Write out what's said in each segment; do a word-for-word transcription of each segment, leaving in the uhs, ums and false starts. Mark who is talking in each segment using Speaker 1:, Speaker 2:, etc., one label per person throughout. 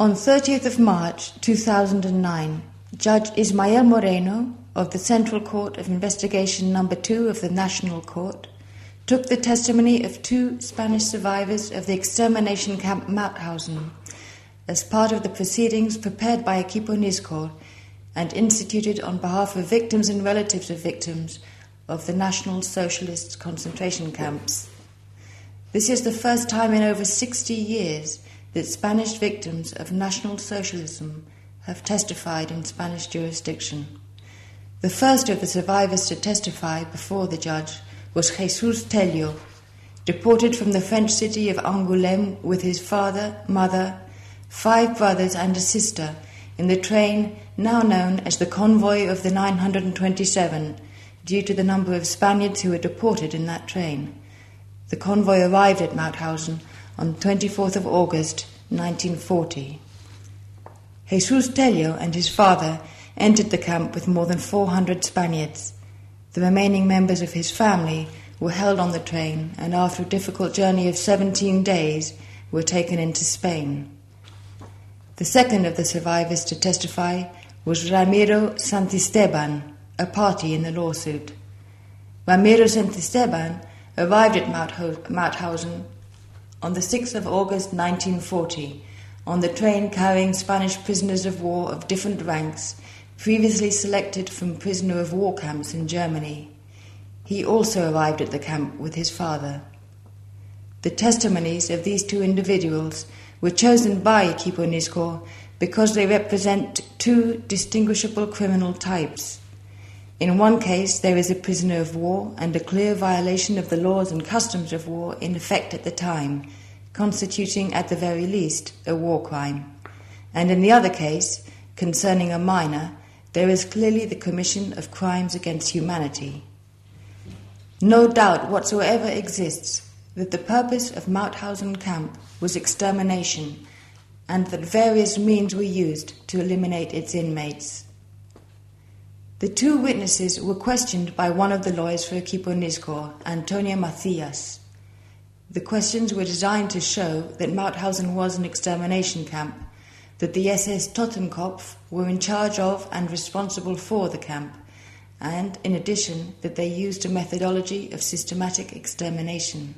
Speaker 1: On thirtieth of March two thousand nine, Judge Ismael Moreno of the Central Court of Investigation Number two of the National Court took the testimony of two Spanish survivors of the extermination camp Mauthausen as part of the proceedings prepared by Equipo Nizcor and instituted on behalf of victims and relatives of victims of the National Socialist concentration camps. This is the first time in over sixty years that Spanish victims of National Socialism have testified in Spanish jurisdiction. The first of the survivors to testify before the judge was Jesus Tello, deported from the French city of Angoulême with his father, mother, five brothers and a sister in the train now known as the Convoy of the nine hundred twenty-seven, due to the number of Spaniards who were deported in that train. The convoy arrived at Mauthausen on the twenty-fourth of August nineteen forty. Jesus Tello and his father entered the camp with more than four hundred Spaniards. The remaining members of his family were held on the train and after a difficult journey of seventeen days were taken into Spain. The second of the survivors to testify was Ramiro Santisteban, a party in the lawsuit. Ramiro Santisteban arrived at Mauthausen on the sixth of August nineteen forty on the train carrying Spanish prisoners of war of different ranks previously selected from prisoner of war camps in Germany. He also arrived at the camp with his father. The testimonies of these two individuals were chosen by Equipo Nizcor because they represent two distinguishable criminal types. In one case, there is a prisoner of war and a clear violation of the laws and customs of war in effect at the time, constituting at the very least a war crime. And in the other case, concerning a minor, there is clearly the commission of crimes against humanity. No doubt whatsoever exists that the purpose of Mauthausen camp was extermination and that various means were used to eliminate its inmates. The two witnesses were questioned by one of the lawyers for Equipo Nizcor, Antonio Macias. The questions were designed to show that Mauthausen was an extermination camp, that the S S Totenkopf were in charge of and responsible for the camp, and, in addition, that they used a methodology of systematic extermination.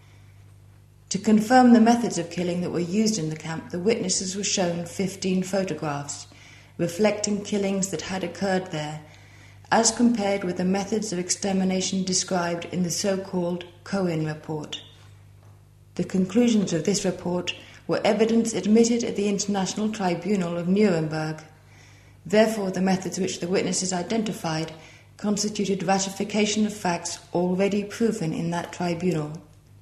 Speaker 1: To confirm the methods of killing that were used in the camp, the witnesses were shown fifteen photographs reflecting killings that had occurred there, as compared with the methods of extermination described in the so-called Cohen report. The conclusions of this report were evidence admitted at the International Tribunal of Nuremberg. Therefore, the methods which the witnesses identified constituted ratification of facts already proven in that tribunal.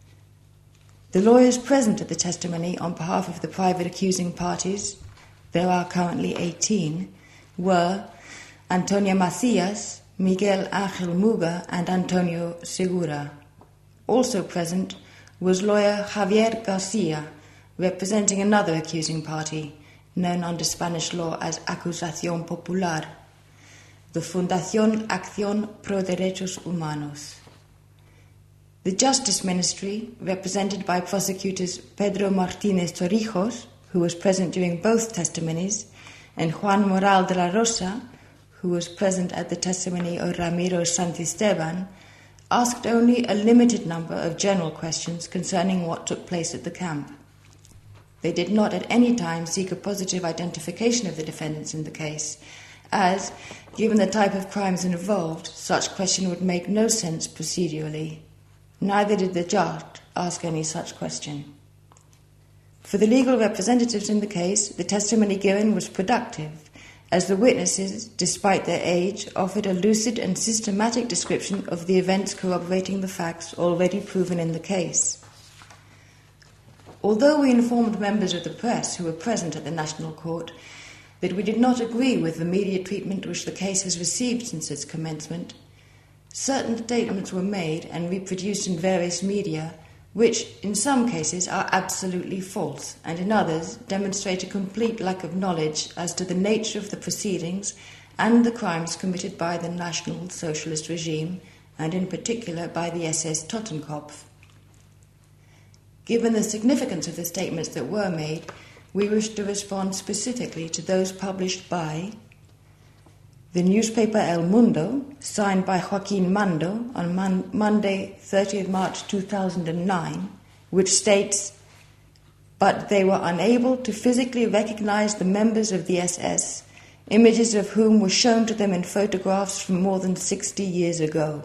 Speaker 1: The lawyers present at the testimony on behalf of the private accusing parties, there are currently eighteen, were Antonio Macias, Miguel Ángel Muga, and Antonio Segura. Also present was lawyer Javier Garcia, representing another accusing party, known under Spanish law as Acusación Popular, the Fundación Acción Pro Derechos Humanos. The Justice Ministry, represented by prosecutors Pedro Martínez Torrijos, who was present during both testimonies, and Juan Moral de la Rosa, who was present at the testimony of Ramiro Santisteban, asked only a limited number of general questions concerning what took place at the camp. They did not at any time seek a positive identification of the defendants in the case, as, given the type of crimes involved, such question would make no sense procedurally. Neither did the judge ask any such question. For the legal representatives in the case, the testimony given was productive, as the witnesses, despite their age, offered a lucid and systematic description of the events corroborating the facts already proven in the case. Although we informed members of the press who were present at the National Court that we did not agree with the media treatment which the case has received since its commencement, certain statements were made and reproduced in various media which, in some cases, are absolutely false, and in others demonstrate a complete lack of knowledge as to the nature of the proceedings and the crimes committed by the National Socialist regime, and in particular by the S S Totenkopf. Given the significance of the statements that were made, we wish to respond specifically to those published by the newspaper El Mundo, signed by Joaquin Mando on Mon- Monday, thirtieth March two thousand nine, which states, "But they were unable to physically recognize the members of the S S, images of whom were shown to them in photographs from more than sixty years ago."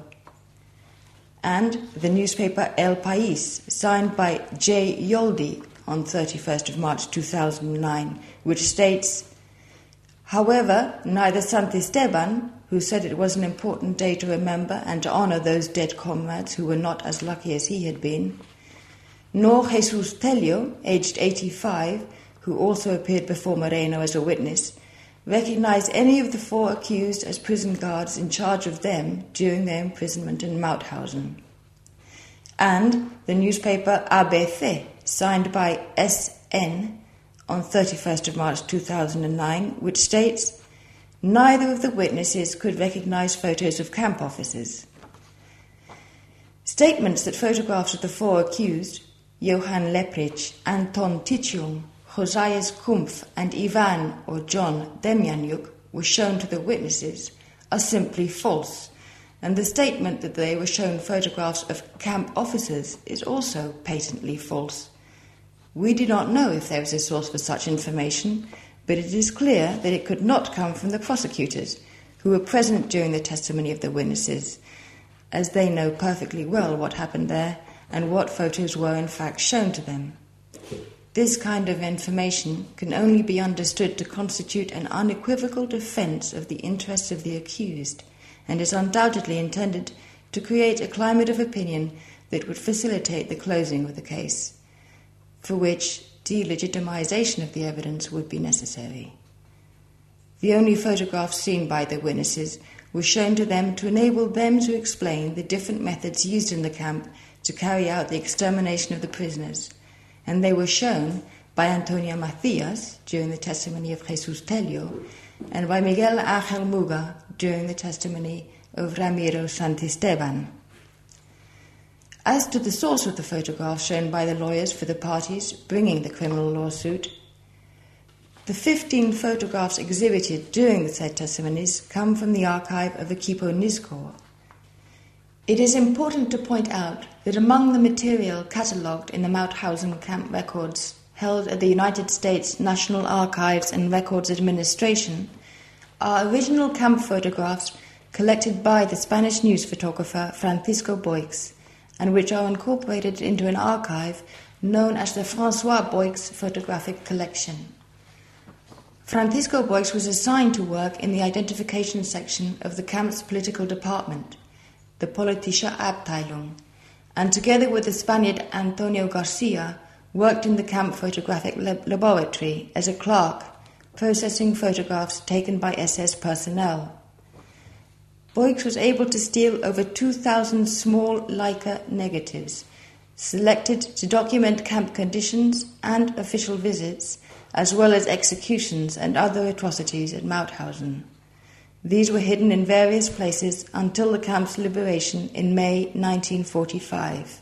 Speaker 1: And the newspaper El País, signed by J. Yoldi on thirty-first of March two thousand nine, which states, "However, neither Santisteban, who said it was an important day to remember and to honor those dead comrades who were not as lucky as he had been, nor Jesus Tello, aged eighty-five, who also appeared before Moreno as a witness, recognized any of the four accused as prison guards in charge of them during their imprisonment in Mauthausen." And the newspaper A B C, signed by S N on thirty-first of March two thousand nine, which states, "Neither of the witnesses could recognize photos of camp officers." Statements that photographs of the four accused, Johan Leprych, Anton Ticium, Josias Kumpf, and Ivan or John Demjanjuk were shown to the witnesses are simply false, and the statement that they were shown photographs of camp officers is also patently false. We do not know if there is a source for such information, but it is clear that it could not come from the prosecutors, who were present during the testimony of the witnesses, as they know perfectly well what happened there and what photos were in fact shown to them. This kind of information can only be understood to constitute an unequivocal defense of the interests of the accused, and is undoubtedly intended to create a climate of opinion that would facilitate the closing of the case, for which delegitimization of the evidence would be necessary. The only photographs seen by the witnesses were shown to them to enable them to explain the different methods used in the camp to carry out the extermination of the prisoners, and they were shown by Antonia Macias during the testimony of Jesus Tello and by Miguel Ángel Muga during the testimony of Ramiro Santisteban. As to the source of the photographs shown by the lawyers for the parties bringing the criminal lawsuit, the fifteen photographs exhibited during the said testimonies come from the archive of Equipo Nizhgorod. It is important to point out that among the material catalogued in the Mauthausen camp records held at the United States National Archives and Records Administration are original camp photographs collected by the Spanish news photographer Francisco Boix, and which are incorporated into an archive known as the François Boix Photographic Collection. Francisco Boix was assigned to work in the identification section of the camp's political department, the Politische Abteilung, and together with the Spaniard Antonio Garcia, worked in the camp photographic lab- laboratory as a clerk, processing photographs taken by S S personnel. Boix was able to steal over two thousand small Leica negatives, selected to document camp conditions and official visits, as well as executions and other atrocities at Mauthausen. These were hidden in various places until the camp's liberation in May nineteen forty-five.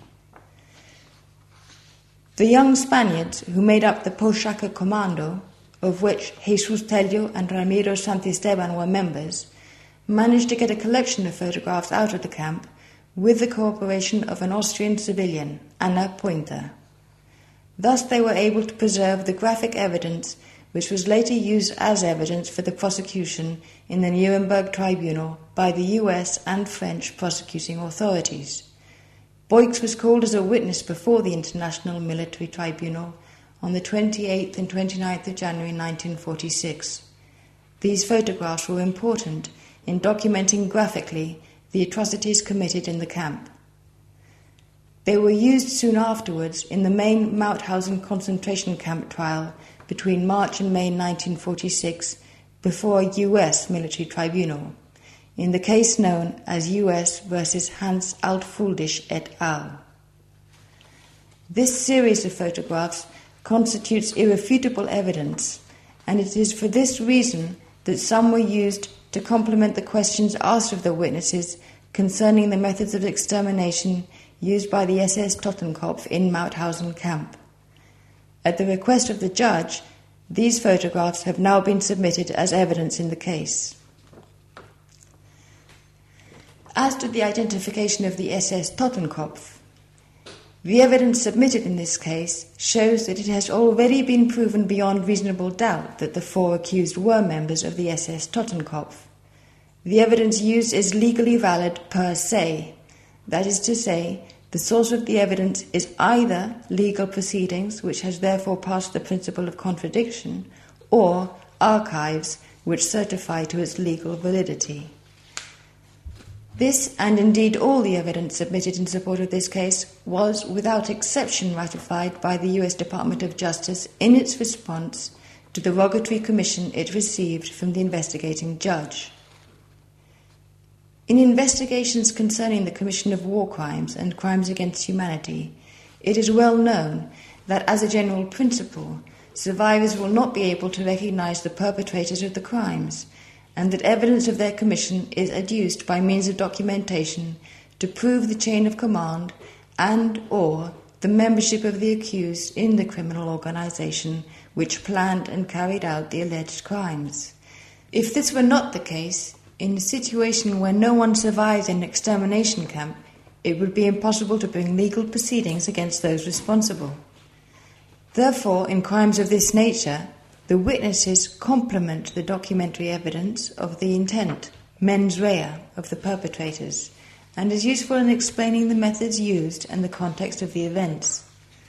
Speaker 1: The young Spaniards who made up the Pochaca Commando, of which Jesus Tello and Ramiro Santisteban were members, managed to get a collection of photographs out of the camp with the cooperation of an Austrian civilian, Anna Pointer. Thus they were able to preserve the graphic evidence which was later used as evidence for the prosecution in the Nuremberg Tribunal by the U S and French prosecuting authorities. Boix was called as a witness before the International Military Tribunal on the twenty-eighth and twenty-ninth of January nineteen forty-six. These photographs were important in documenting graphically the atrocities committed in the camp. They were used soon afterwards in the main Mauthausen concentration camp trial between March and May nineteen forty-six before a U S military tribunal, in the case known as U S versus Hans Altfuldisch et al. This series of photographs constitutes irrefutable evidence, and it is for this reason that some were used to complement the questions asked of the witnesses concerning the methods of extermination used by the S S Totenkopf in Mauthausen camp. At the request of the judge, these photographs have now been submitted as evidence in the case. As to the identification of the S S Totenkopf, the evidence submitted in this case shows that it has already been proven beyond reasonable doubt that the four accused were members of the S S Totenkopf. The evidence used is legally valid per se. That is to say, the source of the evidence is either legal proceedings, which has therefore passed the principle of contradiction, or archives, which certify to its legal validity. This, and indeed all the evidence submitted in support of this case, was without exception ratified by the U S Department of Justice in its response to the rogatory commission it received from the investigating judge. In investigations concerning the commission of war crimes and crimes against humanity, it is well known that as a general principle, survivors will not be able to recognize the perpetrators of the crimes, and that evidence of their commission is adduced by means of documentation to prove the chain of command and or the membership of the accused in the criminal organization which planned and carried out the alleged crimes. If this were not the case, in a situation where no one survives an extermination camp, it would be impossible to bring legal proceedings against those responsible. Therefore, in crimes of this nature, the witnesses complement the documentary evidence of the intent, mens rea, of the perpetrators, and is useful in explaining the methods used and the context of the events.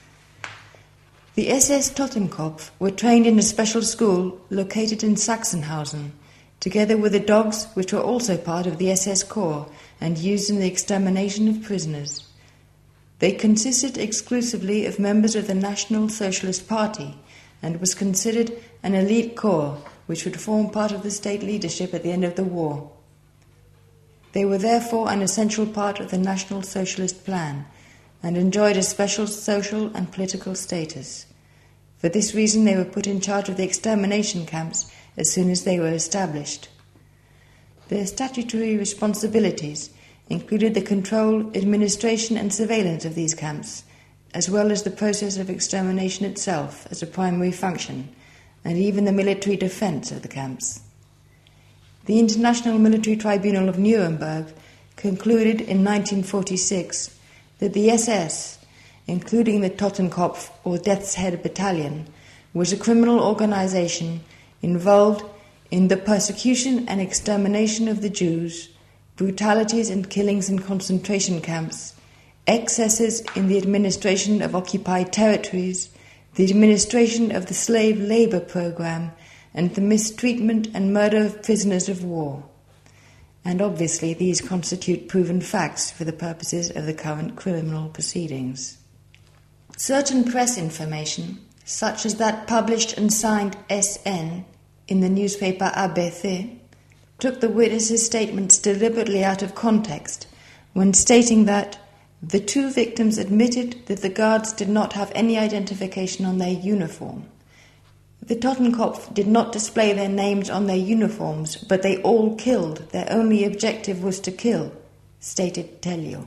Speaker 1: The S S Totenkopf were trained in a special school located in Sachsenhausen, together with the dogs which were also part of the S S Corps and used in the extermination of prisoners. They consisted exclusively of members of the National Socialist Party, and was considered an elite corps which would form part of the state leadership at the end of the war. They were therefore an essential part of the National Socialist plan and enjoyed a special social and political status. For this reason they were put in charge of the extermination camps as soon as they were established. Their statutory responsibilities included the control, administration and surveillance of these camps, as well as the process of extermination itself as a primary function, and even the military defense of the camps. The International Military Tribunal of Nuremberg concluded in nineteen forty-six that the S S, including the Totenkopf or Death's Head Battalion, was a criminal organization involved in the persecution and extermination of the Jews, brutalities and killings in concentration camps, excesses in the administration of occupied territories, the administration of the slave labor program, and the mistreatment and murder of prisoners of war. And obviously these constitute proven facts for the purposes of the current criminal proceedings. Certain press information, such as that published and signed S N in the newspaper A B C, took the witnesses' statements deliberately out of context when stating that the two victims admitted that the guards did not have any identification on their uniform. The Totenkopf did not display their names on their uniforms, but they all killed. Their only objective was to kill, stated Tello.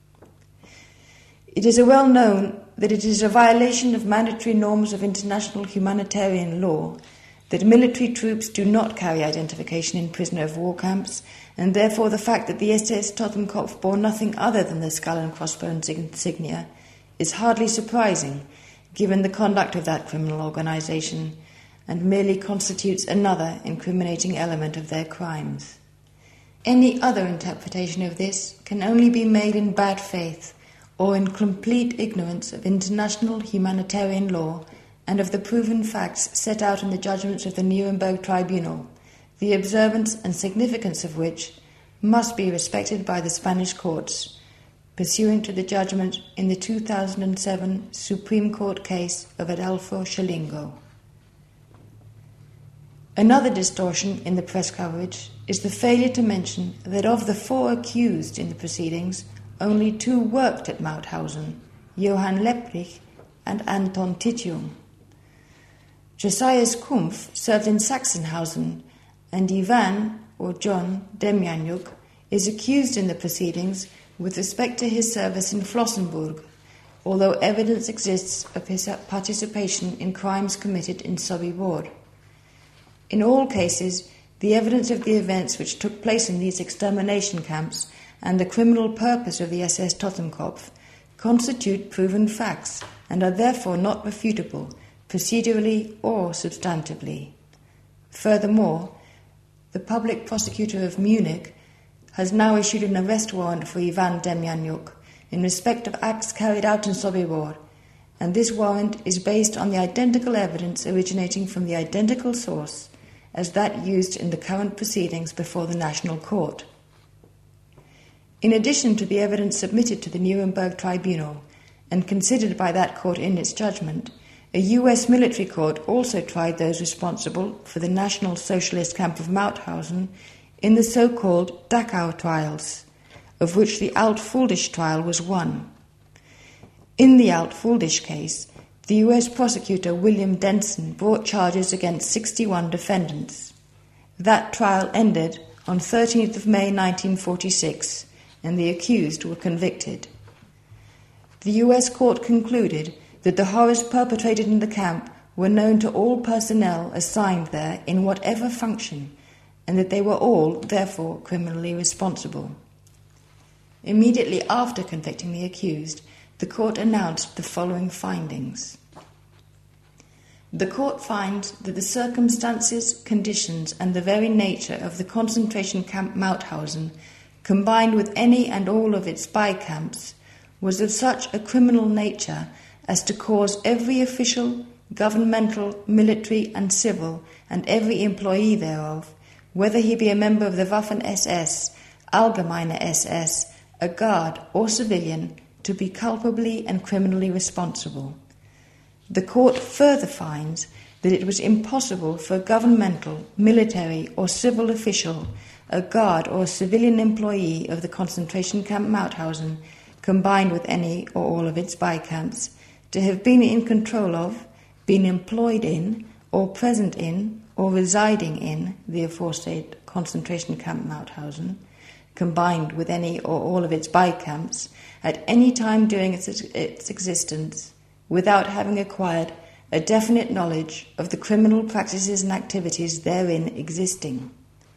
Speaker 1: It is well known that it is a violation of mandatory norms of international humanitarian law that military troops do not carry identification in prisoner of war camps, and therefore the fact that the S S Totenkopf bore nothing other than the skull and crossbones insignia is hardly surprising, given the conduct of that criminal organization, and merely constitutes another incriminating element of their crimes. Any other interpretation of this can only be made in bad faith or in complete ignorance of international humanitarian law and of the proven facts set out in the judgments of the Nuremberg Tribunal, the observance and significance of which must be respected by the Spanish courts, pursuant to the judgment in the two thousand seven Supreme Court case of Adolfo Schellingo. Another distortion in the press coverage is the failure to mention that of the four accused in the proceedings, only two worked at Mauthausen, Johann Lepprich and Anton Titium. Josias Kumpf served in Sachsenhausen, and Ivan, or John, Demjanjuk is accused in the proceedings with respect to his service in Flossenburg, although evidence exists of his participation in crimes committed in Sobibor. In all cases, the evidence of the events which took place in these extermination camps and the criminal purpose of the S S Totenkopf constitute proven facts and are therefore not refutable, procedurally or substantively. Furthermore, the public prosecutor of Munich has now issued an arrest warrant for Ivan Demjanjuk in respect of acts carried out in Sobibor, and this warrant is based on the identical evidence originating from the identical source as that used in the current proceedings before the National Court. In addition to the evidence submitted to the Nuremberg Tribunal and considered by that court in its judgment, a U S military court also tried those responsible for the National Socialist camp of Mauthausen in the so-called Dachau trials, of which the Alt-Fuldisch trial was one. In the Alt-Fuldisch case, the U S prosecutor William Denson brought charges against sixty-one defendants. That trial ended on thirteenth of May nineteen forty-six, and the accused were convicted. The U S court concluded that the horrors perpetrated in the camp were known to all personnel assigned there in whatever function, and that they were all, therefore, criminally responsible. Immediately after convicting the accused, the court announced the following findings. The court finds that the circumstances, conditions, and the very nature of the concentration camp Mauthausen, combined with any and all of its spy camps, was of such a criminal nature as to cause every official, governmental, military, and civil, and every employee thereof, whether he be a member of the Waffen-S S, Allgemeine S S, a guard, or civilian, to be culpably and criminally responsible. The court further finds that it was impossible for a governmental, military, or civil official, a guard or a civilian employee of the concentration camp Mauthausen, combined with any or all of its spy camps, to have been in control of, been employed in, or present in, or residing in the aforesaid concentration camp Mauthausen, combined with any or all of its spy camps, at any time during its, its existence, without having acquired a definite knowledge of the criminal practices and activities therein existing.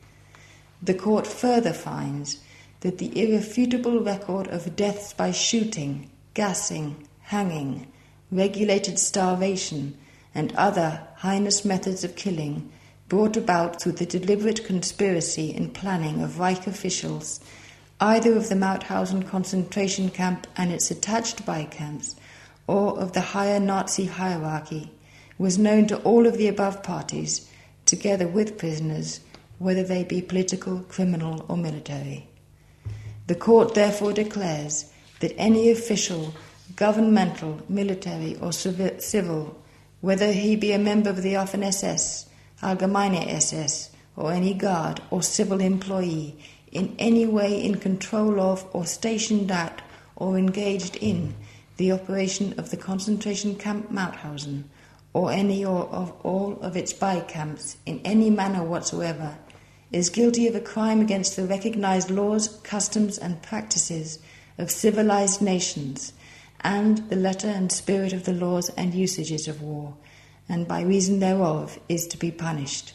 Speaker 1: The court further finds that the irrefutable record of deaths by shooting, gassing, hanging, regulated starvation, and other heinous methods of killing brought about through the deliberate conspiracy and planning of Reich officials, either of the Mauthausen concentration camp and its attached by-camps, or of the higher Nazi hierarchy, was known to all of the above parties, together with prisoners, whether they be political, criminal, or military. The court therefore declares that any official, governmental, military, or civil, whether he be a member of the Waffen-S S, Allgemeine S S, or any guard or civil employee, in any way in control of or stationed at or engaged in the operation of the concentration camp Mauthausen, or any or of all of its by-camps in any manner whatsoever, is guilty of a crime against the recognized laws, customs, and practices of civilized nations, and the letter and spirit of the laws and usages of war, and by reason thereof is to be punished.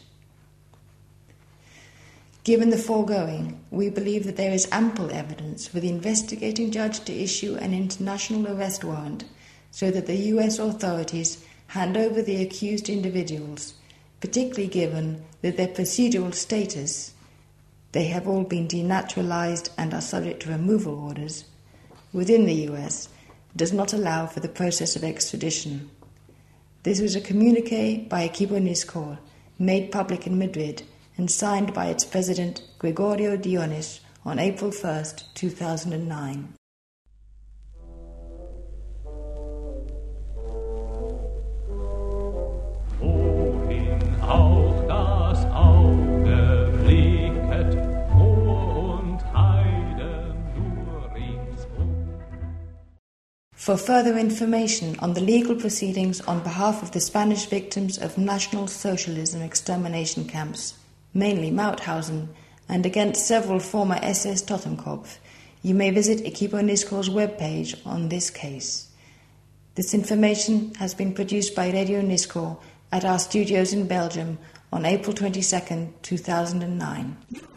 Speaker 1: Given the foregoing, we believe that there is ample evidence for the investigating judge to issue an international arrest warrant so that the U S authorities hand over the accused individuals, particularly given that their procedural status, they have all been denaturalized and are subject to removal orders, within the U S, does not allow for the process of extradition. This was a communiqué by Equipo Niscor, made public in Madrid, and signed by its president, Gregorio Dionis, on April first, two thousand nine. For further information on the legal proceedings on behalf of the Spanish victims of National Socialism extermination camps, mainly Mauthausen, and against several former S S Totenkopf, you may visit Equipo Niscor's webpage on this case. This information has been produced by Radio Nisco at our studios in Belgium on April twenty-second, two thousand nine.